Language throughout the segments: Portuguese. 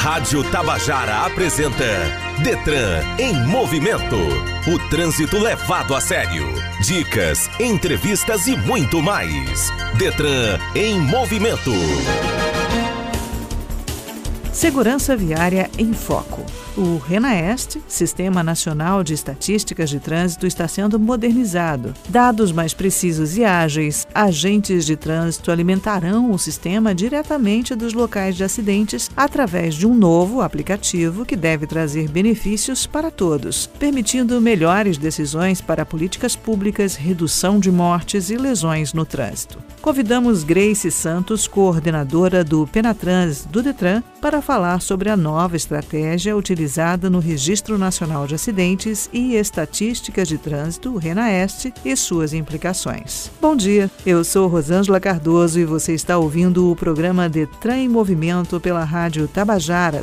Rádio Tabajara apresenta Detran em Movimento. O trânsito levado a sério. Dicas, entrevistas e muito mais. Detran em Movimento. Segurança Viária em Foco. O RENAEST, Sistema Nacional de Estatísticas de Trânsito, está sendo modernizado. Dados mais precisos e ágeis, agentes de trânsito alimentarão o sistema diretamente dos locais de acidentes através de um novo aplicativo que deve trazer benefícios para todos, permitindo melhores decisões para políticas públicas, redução de mortes e lesões no trânsito. Convidamos Grace Santos, coordenadora do Penatrans do Detran, para falar sobre a nova estratégia utilizada no Registro Nacional de Acidentes e Estatísticas de Trânsito, RENAEST, e suas implicações. Bom dia, eu sou Rosângela Cardoso e você está ouvindo o programa Detran em Movimento pela Rádio Tabajara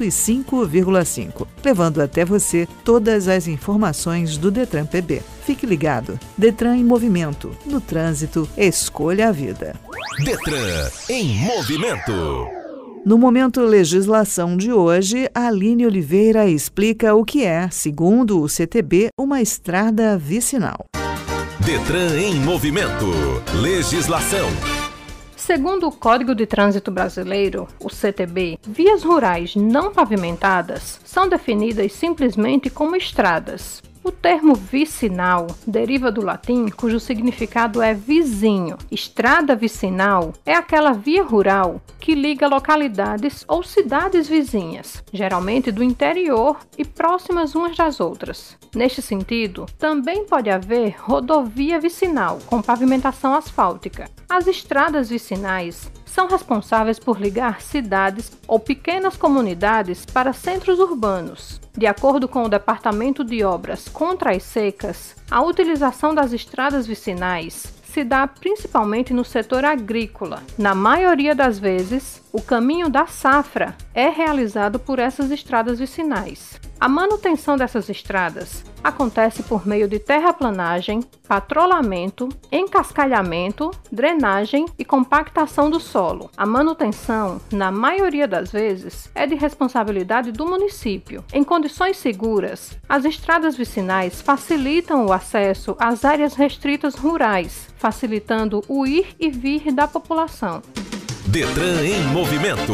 105,5, levando até você todas as informações do Detran PB. Fique ligado. Detran em Movimento. No trânsito, escolha a vida. Detran em Movimento. No Momento Legislação de hoje, a Aline Oliveira explica o que é, segundo o CTB, uma estrada vicinal. Detran em Movimento. Legislação. Segundo o Código de Trânsito Brasileiro, o CTB, vias rurais não pavimentadas são definidas simplesmente como estradas. O termo vicinal deriva do latim, cujo significado é vizinho. Estrada vicinal é aquela via rural que liga localidades ou cidades vizinhas, geralmente do interior e próximas umas das outras. Neste sentido, também pode haver rodovia vicinal, com pavimentação asfáltica. As estradas vicinais são responsáveis por ligar cidades ou pequenas comunidades para centros urbanos. De acordo com o Departamento de Obras contra as Secas, a utilização das estradas vicinais se dá principalmente no setor agrícola. Na maioria das vezes, o caminho da safra é realizado por essas estradas vicinais. A manutenção dessas estradas acontece por meio de terraplanagem, patrulhamento, encascalhamento, drenagem e compactação do solo. A manutenção, na maioria das vezes, é de responsabilidade do município. Em condições seguras, as estradas vicinais facilitam o acesso às áreas restritas rurais, facilitando o ir e vir da população. Detran em Movimento.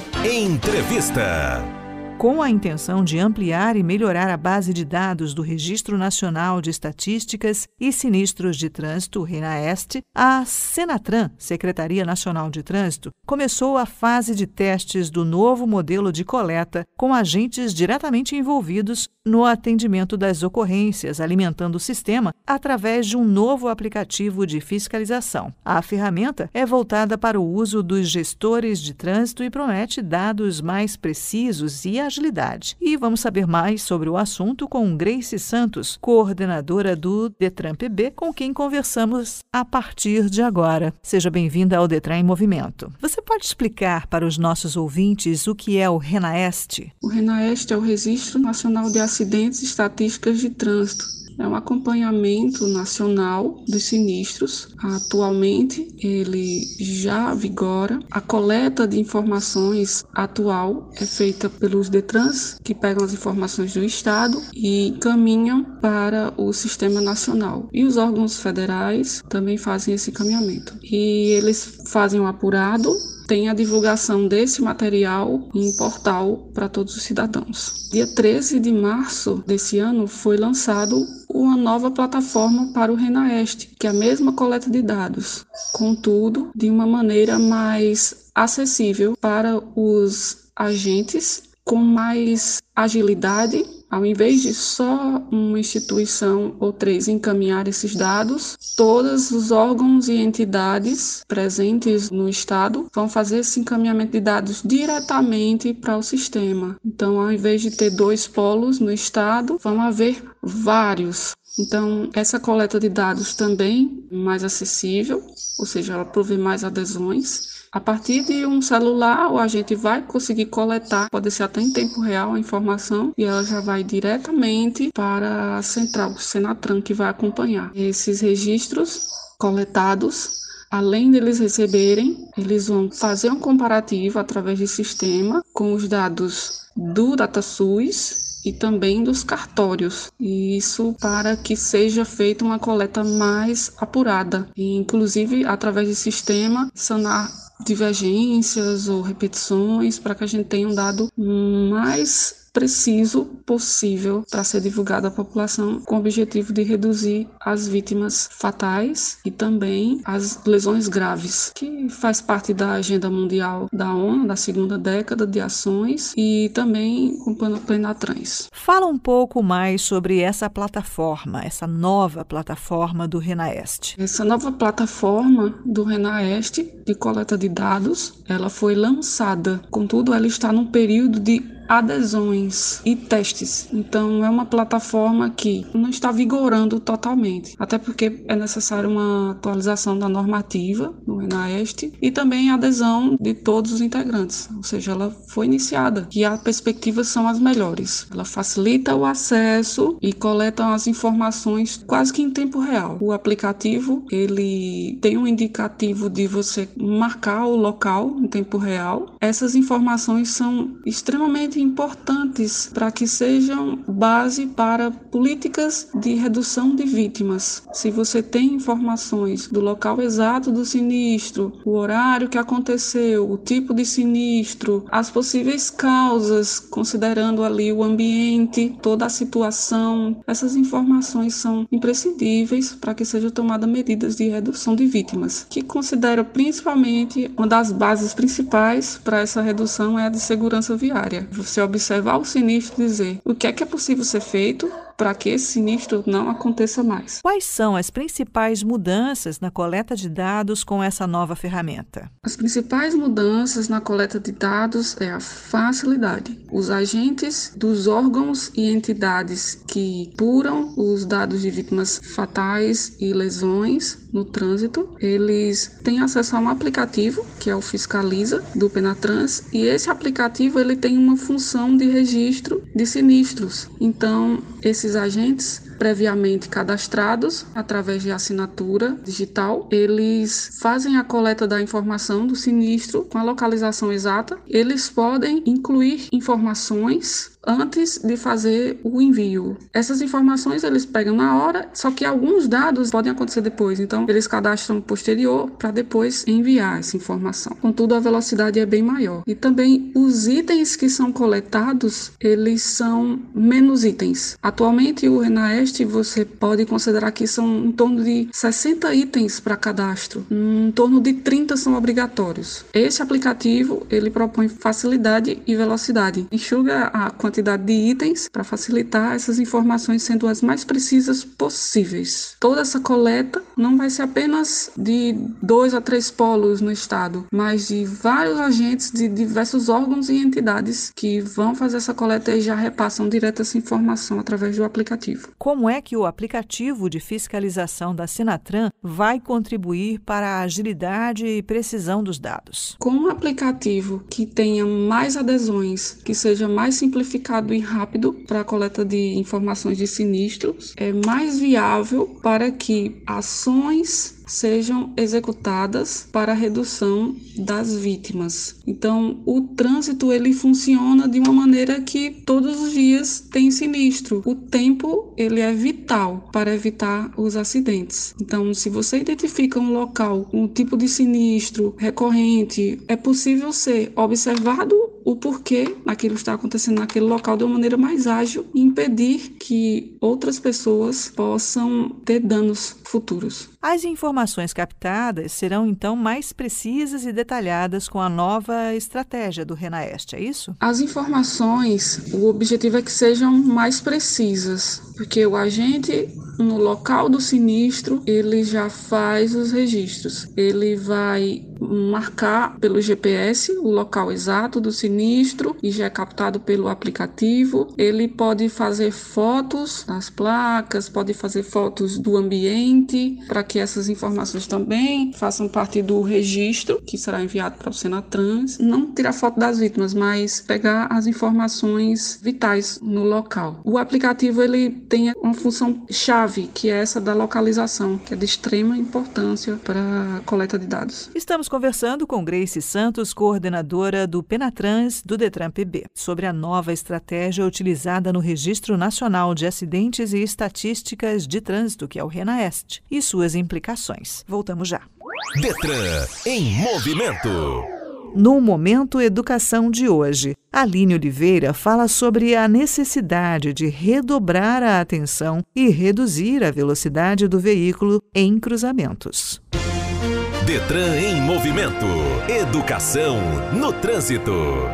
Entrevista. Com a intenção de ampliar e melhorar a base de dados do Registro Nacional de Estatísticas e Sinistros de Trânsito, RENAEST, a Senatran, Secretaria Nacional de Trânsito, começou a fase de testes do novo modelo de coleta com agentes diretamente envolvidos no atendimento das ocorrências, alimentando o sistema através de um novo aplicativo de fiscalização. A ferramenta é voltada para o uso dos gestores de trânsito e promete dados mais precisos e agilidade. E vamos saber mais sobre o assunto com Grace Santos, coordenadora do Detran PB, com quem conversamos a partir de agora. Seja bem-vinda ao Detran em Movimento. Você pode explicar para os nossos ouvintes o que é o RENAEST? O RENAEST é o Registro Nacional de Acidentes e Estatísticas de Trânsito. É um acompanhamento nacional dos sinistros. Atualmente, ele já vigora. A coleta de informações atual é feita pelos DETRANS, que pegam as informações do Estado e encaminham para o Sistema Nacional. E os órgãos federais também fazem esse encaminhamento. E eles fazem um apurado, tem a divulgação desse material em portal para todos os cidadãos. Dia 13 de março desse ano foi lançado uma nova plataforma para o RENAEST, que é a mesma coleta de dados, contudo, de uma maneira mais acessível para os agentes, com mais agilidade. Ao invés de só uma instituição ou 3 encaminhar esses dados, todos os órgãos e entidades presentes no Estado vão fazer esse encaminhamento de dados diretamente para o sistema. Então, ao invés de ter 2 polos no Estado, vão haver vários. Então, essa coleta de dados também é mais acessível, ou seja, ela provê mais adesões. A partir de um celular, o agente vai conseguir coletar, pode ser até em tempo real, a informação, e ela já vai diretamente para a central, o Senatran, que vai acompanhar. Esses registros coletados além deles receberem, eles vão fazer um comparativo através de sistema com os dados do DataSUS e também dos cartórios, e isso para que seja feita uma coleta mais apurada, e inclusive através de sistema sanar divergências ou repetições para que a gente tenha um dado mais preciso possível para ser divulgado à população, com o objetivo de reduzir as vítimas fatais e também as lesões graves, que faz parte da agenda mundial da ONU, da segunda década de ações, e também com o Plenatrans. Fala um pouco mais sobre essa plataforma, essa nova plataforma do RENAEST. Essa nova plataforma do RENAEST de coleta de dados, ela foi lançada, contudo ela está num período de adesões e testes. Então é uma plataforma que não está vigorando totalmente, até porque é necessária uma atualização da normativa do RENAEST e também a adesão de todos os integrantes, ou seja, ela foi iniciada e as perspectivas são as melhores. Ela facilita o acesso e coleta as informações quase que em tempo real. O aplicativo, ele tem um indicativo de você marcar o local em tempo real. Essas informações são extremamente importantes para que sejam base para políticas de redução de vítimas. Se você tem informações do local exato do sinistro, o horário que aconteceu, o tipo de sinistro, as possíveis causas, considerando ali o ambiente, toda a situação, essas informações são imprescindíveis para que sejam tomadas medidas de redução de vítimas, que considero principalmente uma das bases principais para essa redução é a de segurança viária. Você observar o sinistro e dizer o que é possível ser feito para que esse sinistro não aconteça mais. Quais são as principais mudanças na coleta de dados com essa nova ferramenta? As principais mudanças na coleta de dados é a facilidade. Os agentes dos órgãos e entidades que apuram os dados de vítimas fatais e lesões no trânsito, eles têm acesso a um aplicativo, que é o Fiscaliza, do Penatrans, e esse aplicativo ele tem uma função de registro de sinistros. Então, esses agentes previamente cadastrados através de assinatura digital, eles fazem a coleta da informação do sinistro com a localização exata. Eles podem incluir informações antes de fazer o envio. Essas informações eles pegam na hora, só que alguns dados podem acontecer depois, então eles cadastram posterior para depois enviar essa informação. Contudo, a velocidade é bem maior. E também os itens que são coletados, eles são menos itens. Atualmente o RENAEST você pode considerar que são em torno de 60 itens para cadastro, em torno de 30 são obrigatórios. Esse aplicativo ele propõe facilidade e velocidade, enxuga a quantidade de itens para facilitar essas informações sendo as mais precisas possíveis. Toda essa coleta não vai ser apenas de 2 a 3 polos no estado, mas de vários agentes de diversos órgãos e entidades que vão fazer essa coleta e já repassam direto essa informação através do aplicativo. Como é que o aplicativo de fiscalização da Sinatran vai contribuir para a agilidade e precisão dos dados? Com um aplicativo que tenha mais adesões, que seja mais simplificado e rápido para a coleta de informações de sinistros, é mais viável para que ações sejam executadas para a redução das vítimas. Então, o trânsito ele funciona de uma maneira que todos os dias tem sinistro. O tempo ele é vital para evitar os acidentes. Então, se você identifica um local, um tipo de sinistro recorrente, é possível ser observado o porquê aquilo está acontecendo naquele local de uma maneira mais ágil e impedir que outras pessoas possam ter danos futuros. As informações captadas serão, então, mais precisas e detalhadas com a nova estratégia do RENAEST, é isso? As informações, o objetivo é que sejam mais precisas, porque o agente, no local do sinistro, ele já faz os registros. Ele vai marcar pelo GPS o local exato do sinistro e já é captado pelo aplicativo. Ele pode fazer fotos das placas, pode fazer fotos do ambiente, para que que essas informações também façam parte do registro que será enviado para o Senatrans. Não tirar foto das vítimas, mas pegar as informações vitais no local. O aplicativo ele tem uma função chave, que é essa da localização, que é de extrema importância para a coleta de dados. Estamos conversando com Grace Santos, coordenadora do Penatrans do Detran-PB, sobre a nova estratégia utilizada no Registro Nacional de Acidentes e Estatísticas de Trânsito, que é o RENAEST, e suas implicações. Voltamos já. Detran em movimento. No Momento Educação de hoje, Aline Oliveira fala sobre a necessidade de redobrar a atenção e reduzir a velocidade do veículo em cruzamentos. Detran em movimento. Educação no trânsito.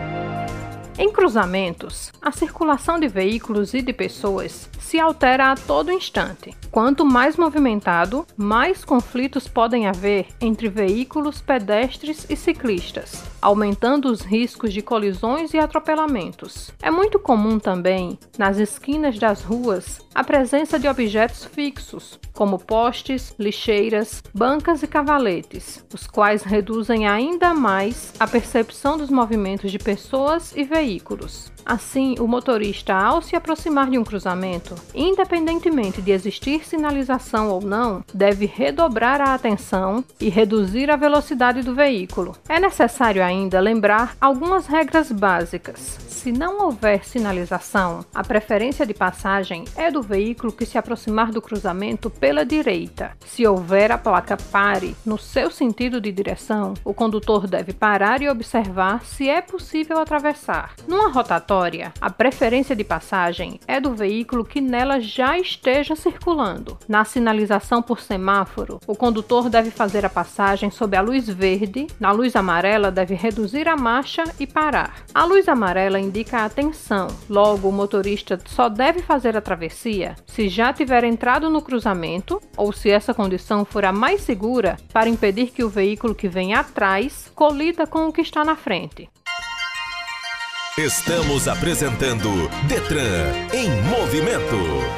Em cruzamentos, a circulação de veículos e de pessoas se altera a todo instante. Quanto mais movimentado, mais conflitos podem haver entre veículos, pedestres e ciclistas, aumentando os riscos de colisões e atropelamentos. É muito comum também, nas esquinas das ruas, a presença de objetos fixos, como postes, lixeiras, bancas e cavaletes, os quais reduzem ainda mais a percepção dos movimentos de pessoas e veículos. Assim, o motorista, ao se aproximar de um cruzamento, independentemente de existir sinalização ou não, deve redobrar a atenção e reduzir a velocidade do veículo. É necessário ainda lembrar algumas regras básicas. Se não houver sinalização, a preferência de passagem é do veículo que se aproximar do cruzamento pela direita. Se houver a placa pare no seu sentido de direção, o condutor deve parar e observar se é possível atravessar. Numa rotatória, a preferência de passagem é do veículo que nela já esteja circulando. Na sinalização por semáforo, o condutor deve fazer a passagem sob a luz verde, na luz amarela deve reduzir a marcha e parar. A luz amarela indica a atenção, logo o motorista só deve fazer a travessia se já tiver entrado no cruzamento ou se essa condição for a mais segura para impedir que o veículo que vem atrás colida com o que está na frente. Estamos apresentando Detran em movimento.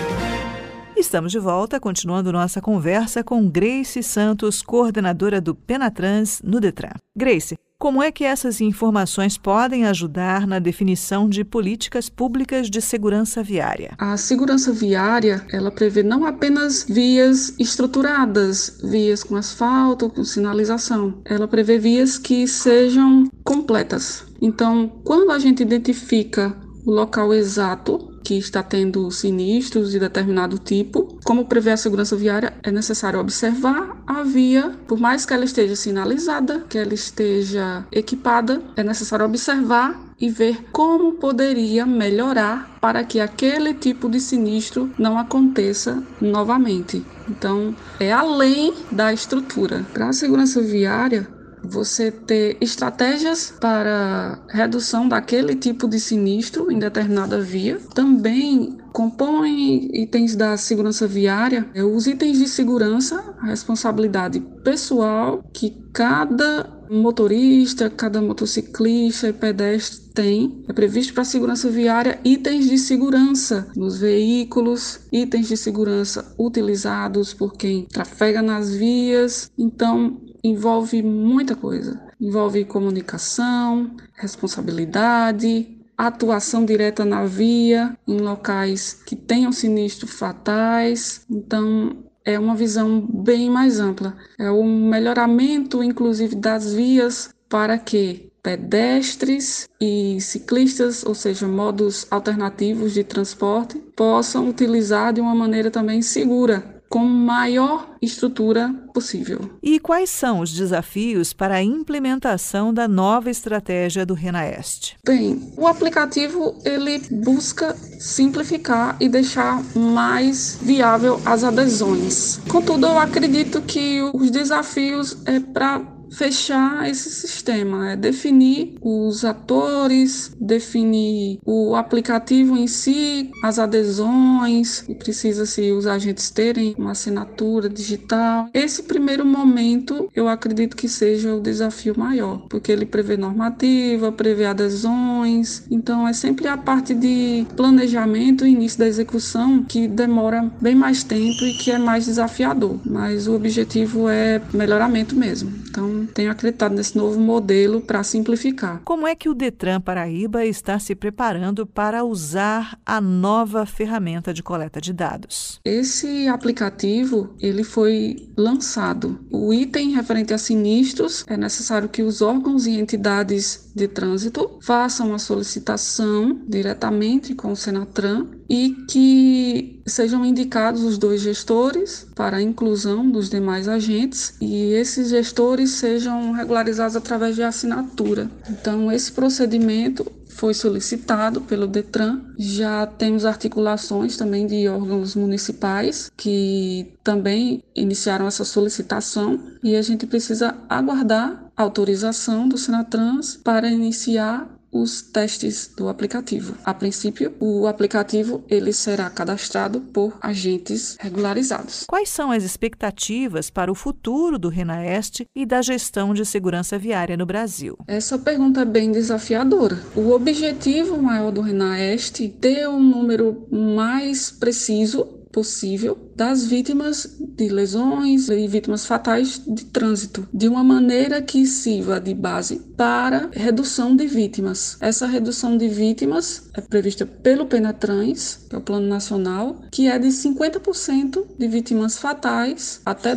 Estamos de volta, continuando nossa conversa com Grace Santos, coordenadora do Penatrans no Detran. Grace, como é que essas informações podem ajudar na definição de políticas públicas de segurança viária? A segurança viária, ela prevê não apenas vias estruturadas, vias com asfalto, com sinalização. Ela prevê vias que sejam completas. Então, quando a gente identifica o local exato que está tendo sinistros de determinado tipo, como prevê a segurança viária, é necessário observar a via, por mais que ela esteja sinalizada, que ela esteja equipada, é necessário observar e ver como poderia melhorar para que aquele tipo de sinistro não aconteça novamente. Então, é além da estrutura. Para a segurança viária, você ter estratégias para redução daquele tipo de sinistro em determinada via. Também compõe itens da segurança viária, os itens de segurança, a responsabilidade pessoal que cada motorista, cada motociclista e pedestre tem. É previsto para a segurança viária itens de segurança nos veículos, itens de segurança utilizados por quem trafega nas vias. Então, envolve muita coisa. Envolve comunicação, responsabilidade, atuação direta na via, em locais que tenham sinistros fatais. Então, é uma visão bem mais ampla. É o melhoramento, inclusive, das vias para que pedestres e ciclistas, ou seja, modos alternativos de transporte, possam utilizar de uma maneira também segura, com maior estrutura possível. E quais são os desafios para a implementação da nova estratégia do RENAEST? Bem, o aplicativo ele busca simplificar e deixar mais viável as adesões. Contudo, eu acredito que os desafios é para fechar esse sistema, definir os atores, definir o aplicativo em si, as adesões, e precisa-se os agentes terem uma assinatura digital. Esse primeiro momento, eu acredito que seja o desafio maior, porque ele prevê normativa, prevê adesões, então é sempre a parte de planejamento e início da execução que demora bem mais tempo e que é mais desafiador, mas o objetivo é melhoramento mesmo. Então, tenho acreditado nesse novo modelo para simplificar. Como é que o Detran Paraíba está se preparando para usar a nova ferramenta de coleta de dados? Esse aplicativo, ele foi lançado. O item referente a sinistros, é necessário que os órgãos e entidades de trânsito façam a solicitação diretamente com o Senatran e que sejam indicados os 2 gestores para a inclusão dos demais agentes e esses gestores sejam regularizados através de assinatura. Então, esse procedimento foi solicitado pelo Detran. Já temos articulações também de órgãos municipais que também iniciaram essa solicitação e a gente precisa aguardar a autorização do Senatrans para iniciar os testes do aplicativo. A princípio, o aplicativo ele será cadastrado por agentes regularizados. Quais são as expectativas para o futuro do RENAEST e da gestão de segurança viária no Brasil? Essa pergunta é bem desafiadora. O objetivo maior do RENAEST é ter um número mais preciso possível das vítimas de lesões e vítimas fatais de trânsito, de uma maneira que sirva de base para redução de vítimas. Essa redução de vítimas é prevista pelo Penatrans, que é o Plano Nacional, que é de 50% de vítimas fatais até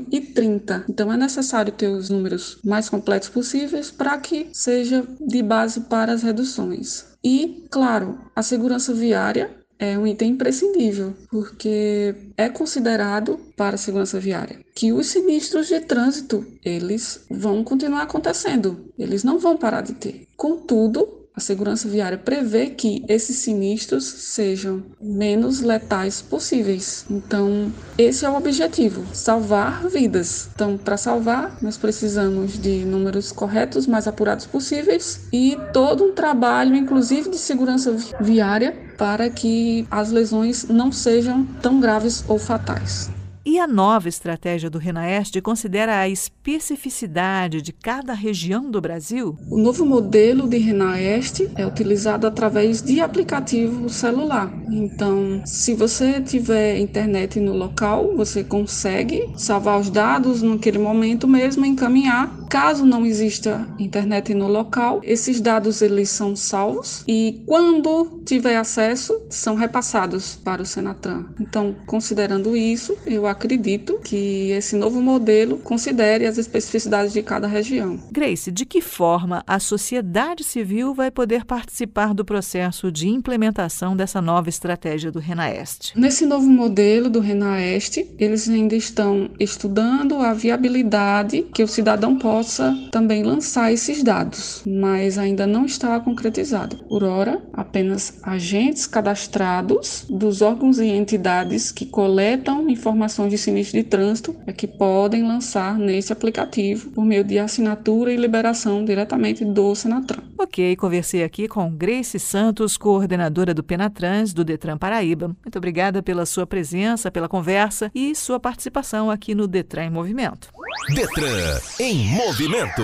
2030. Então é necessário ter os números mais completos possíveis para que seja de base para as reduções. E, claro, a segurança viária é um item imprescindível, porque é considerado para a segurança viária que os sinistros de trânsito, eles vão continuar acontecendo, eles não vão parar de ter. Contudo, a segurança viária prevê que esses sinistros sejam menos letais possíveis. Então, esse é o objetivo, salvar vidas. Então, para salvar, nós precisamos de números corretos, mais apurados possíveis e todo um trabalho, inclusive de segurança viária, para que as lesões não sejam tão graves ou fatais. E a nova estratégia do RENAEST considera a especificidade de cada região do Brasil? O novo modelo de RENAEST é utilizado através de aplicativo celular. Então, se você tiver internet no local, você consegue salvar os dados naquele momento mesmo e encaminhar. Caso não exista internet no local, esses dados eles são salvos e quando tiver acesso, são repassados para o Senatran. Então, considerando isso, eu acredito que esse novo modelo considere as especificidades de cada região. Grace, de que forma a sociedade civil vai poder participar do processo de implementação dessa nova estratégia do RENAEST? Nesse novo modelo do RENAEST, eles ainda estão estudando a viabilidade que o cidadão possa também lançar esses dados, mas ainda não está concretizado. Por ora, apenas agentes cadastrados dos órgãos e entidades que coletam informações de sinistro de trânsito é que podem lançar nesse aplicativo por meio de assinatura e liberação diretamente do Senatran. Ok, conversei aqui com Grace Santos, coordenadora do Penatrans do Detran Paraíba. Muito obrigada pela sua presença, pela conversa e sua participação aqui no Detran em Movimento. Detran em Movimento.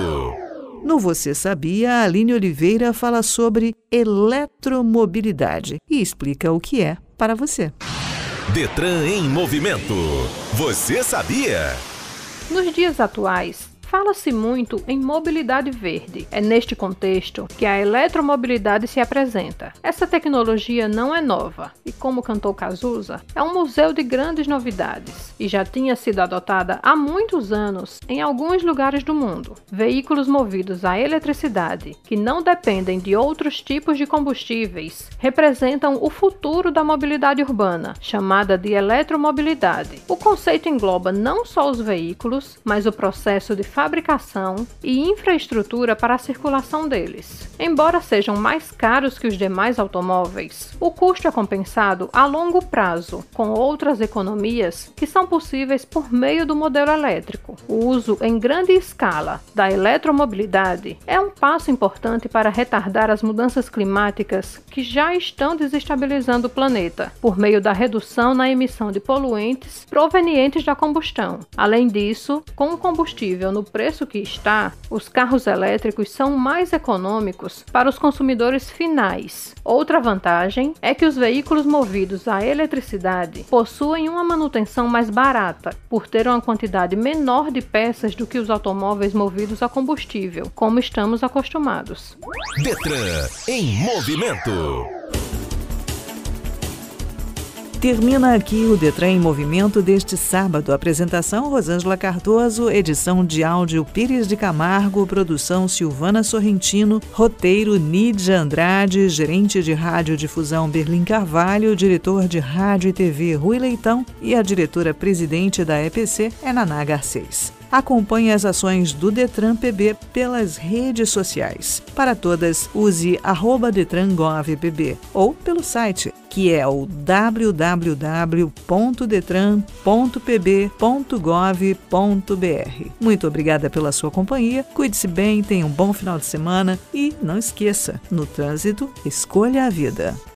No Você Sabia, a Aline Oliveira fala sobre eletromobilidade e explica o que é para você. Detran em Movimento. Você sabia? Nos dias atuais, fala-se muito em mobilidade verde. É neste contexto que a eletromobilidade se apresenta. Essa tecnologia não é nova e, como cantou Cazuza, é um museu de grandes novidades e já tinha sido adotada há muitos anos em alguns lugares do mundo. Veículos movidos à eletricidade, que não dependem de outros tipos de combustíveis, representam o futuro da mobilidade urbana, chamada de eletromobilidade. O conceito engloba não só os veículos, mas o processo de fabricação fabricação e infraestrutura para a circulação deles. Embora sejam mais caros que os demais automóveis, o custo é compensado a longo prazo, com outras economias que são possíveis por meio do modelo elétrico. O uso em grande escala da eletromobilidade é um passo importante para retardar as mudanças climáticas que já estão desestabilizando o planeta, por meio da redução na emissão de poluentes provenientes da combustão. Além disso, com o combustível no preço que está, os carros elétricos são mais econômicos para os consumidores finais. Outra vantagem é que os veículos movidos a eletricidade possuem uma manutenção mais barata, por ter uma quantidade menor de peças do que os automóveis movidos a combustível, como estamos acostumados. Detran em movimento. Termina aqui o Detran em Movimento deste sábado. Apresentação Rosângela Cardoso, edição de áudio Pires de Camargo, produção Silvana Sorrentino, roteiro Nídia Andrade, gerente de radiodifusão Berlim Carvalho, diretor de rádio e TV Rui Leitão e a diretora-presidente da EPC é Naná Garcês. Acompanhe as ações do Detran PB pelas redes sociais. Para todas, use @DetranGovPB ou pelo site, que é o www.detran.pb.gov.br. Muito obrigada pela sua companhia, cuide-se bem, tenha um bom final de semana e não esqueça, no trânsito, escolha a vida.